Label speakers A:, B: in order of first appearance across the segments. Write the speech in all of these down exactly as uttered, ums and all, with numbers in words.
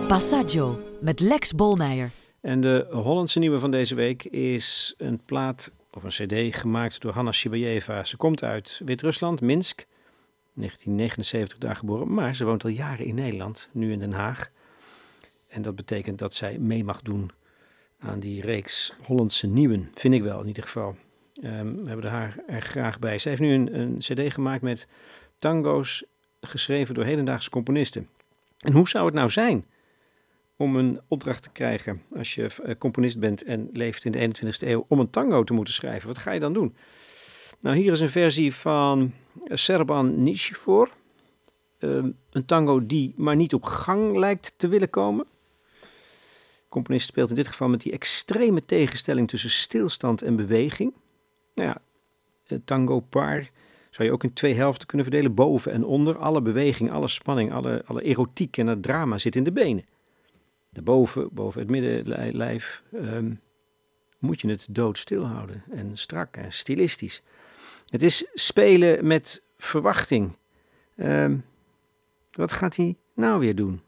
A: Passaggio met Lex Bolmeijer.
B: En de Hollandse nieuwe van deze week is een plaat of een cd gemaakt door Hanna Sibayeva. Ze komt uit Wit-Rusland, Minsk, negentien negenenzeventig daar geboren, maar ze woont al jaren in Nederland, nu in Den Haag. En dat betekent dat zij mee mag doen aan die reeks Hollandse nieuwen, vind ik wel in ieder geval. Um, we hebben haar er graag bij. Ze heeft nu een, een cd gemaakt met tango's geschreven door hedendaagse componisten. En hoe zou het nou zijn om een opdracht te krijgen als je componist bent en leeft in de eenentwintigste eeuw om een tango te moeten schrijven? Wat ga je dan doen? Nou, hier is een versie van Serban Nišifor. Um, een tango die maar niet op gang lijkt te willen komen. De componist speelt in dit geval met die extreme tegenstelling tussen stilstand en beweging. Nou ja, het tango-paar zou je ook in twee helften kunnen verdelen, boven en onder. Alle beweging, alle spanning, alle, alle erotiek en het drama zit in de benen. Daarboven, boven het middenlijf, um, moet je het doodstil houden en strak en stilistisch. Het is spelen met verwachting. Um, wat gaat hij nou weer doen?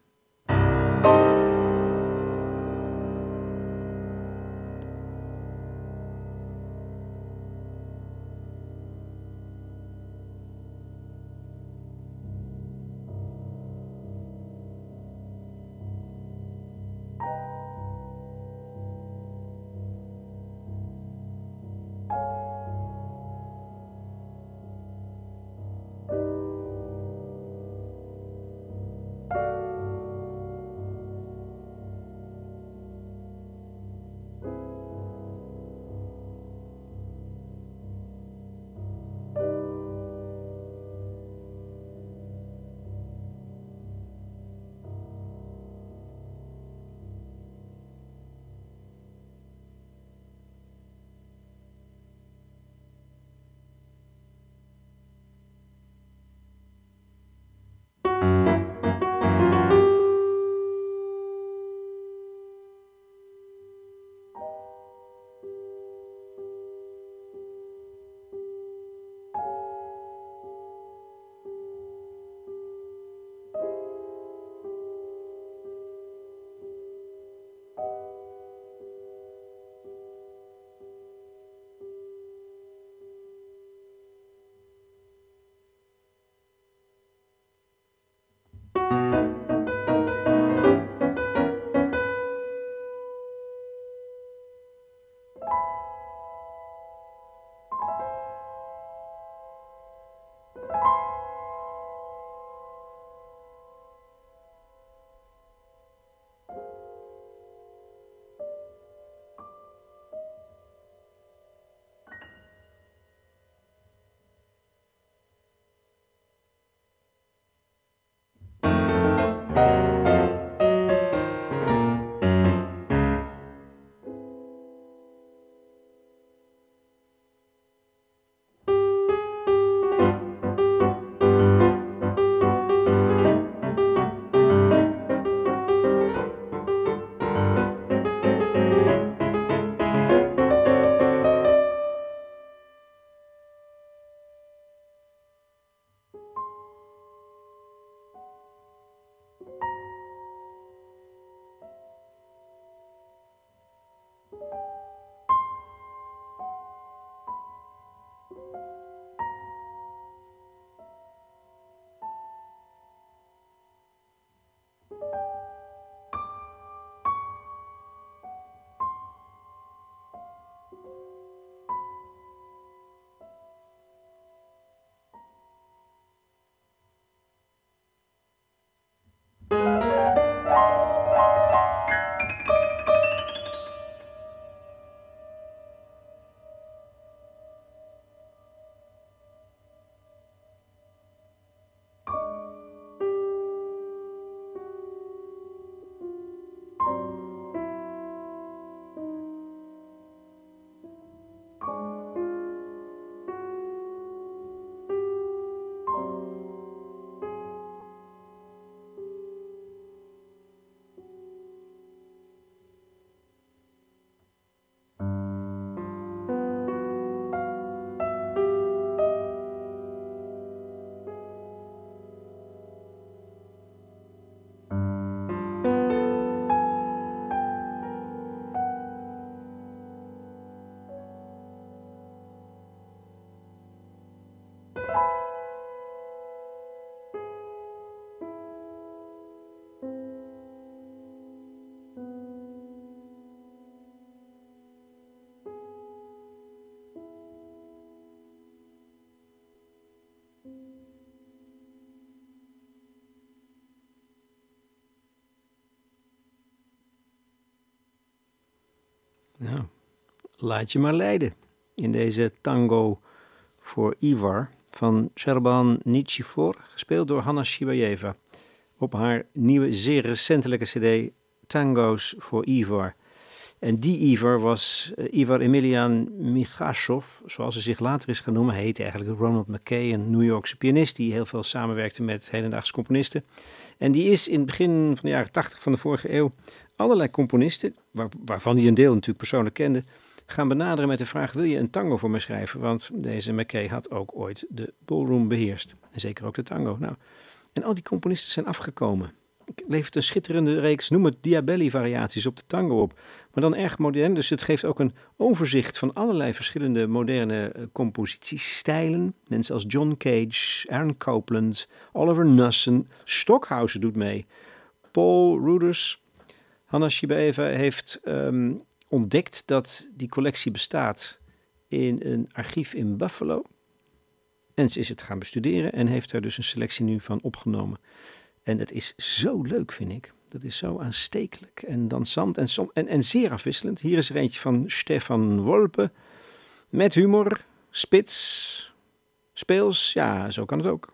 B: Nou, laat je maar leiden in deze tango voor Ivar van Serban Nichifor, gespeeld door Hanna Shibayeva op haar nieuwe, zeer recentelijke cd Tango's voor Ivar. En die Ivar was uh, Ivar Emilian Michashov, zoals hij zich later is gaan noemen. Hij heette eigenlijk Ronald McKay, een New Yorkse pianist die heel veel samenwerkte met hedendaagse componisten. En die is in het begin van de jaren tachtig van de vorige eeuw allerlei componisten, waar, waarvan hij een deel natuurlijk persoonlijk kende, gaan benaderen met de vraag: wil je een tango voor me schrijven? Want deze McKay had ook ooit de ballroom beheerst. En zeker ook de tango. Nou, en al die componisten zijn afgekomen. Ik levert een schitterende reeks, noem het Diabelli-variaties op de tango op. Maar dan erg modern, dus het geeft ook een overzicht van allerlei verschillende moderne uh, compositiestijlen. Mensen als John Cage, Aaron Copland, Oliver Knussen, Stockhausen doet mee. Paul Ruders, Hanna Shibayeva heeft um, ontdekt dat die collectie bestaat in een archief in Buffalo. En ze is het gaan bestuderen en heeft er dus een selectie nu van opgenomen. En het is zo leuk, vind ik. Dat is zo aanstekelijk en dansant en, som- en, en zeer afwisselend. Hier is er eentje van Stefan Wolpe. Met humor, spits, speels. Ja, zo kan het ook.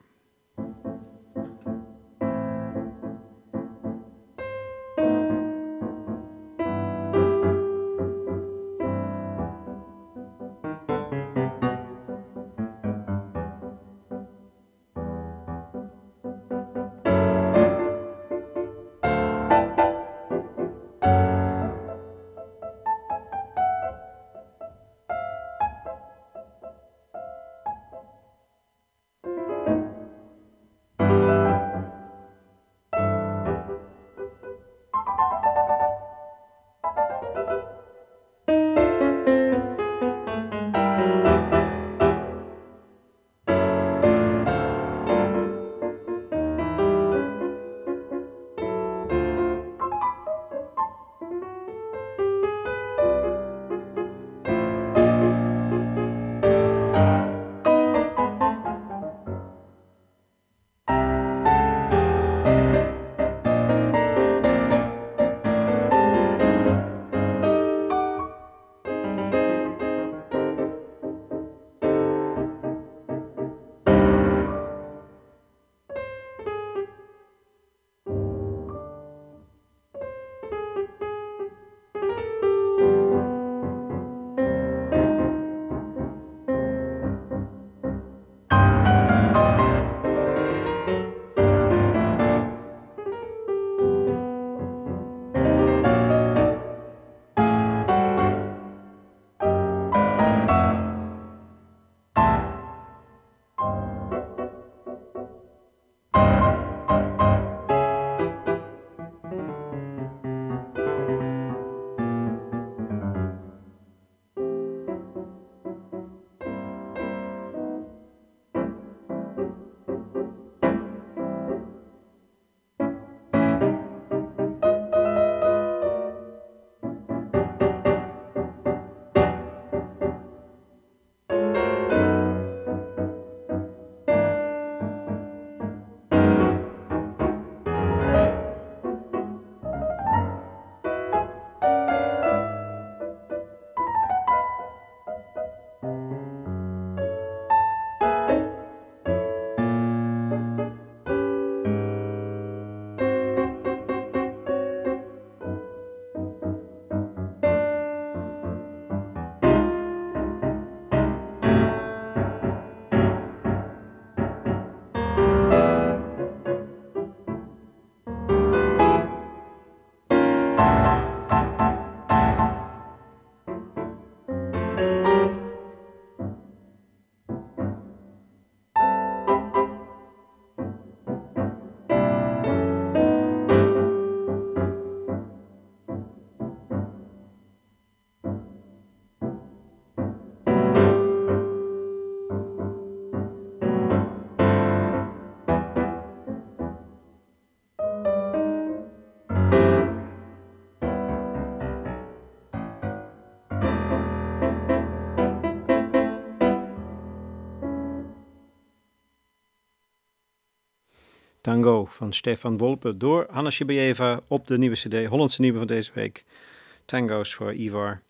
B: Tango van Stefan Wolpe door Hanna Shibayeva op de nieuwe cd, Hollandse nieuwe van deze week. Tango's voor Ivar.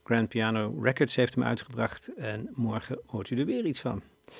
B: Grand Piano Records heeft hem uitgebracht en morgen hoort u er weer iets van.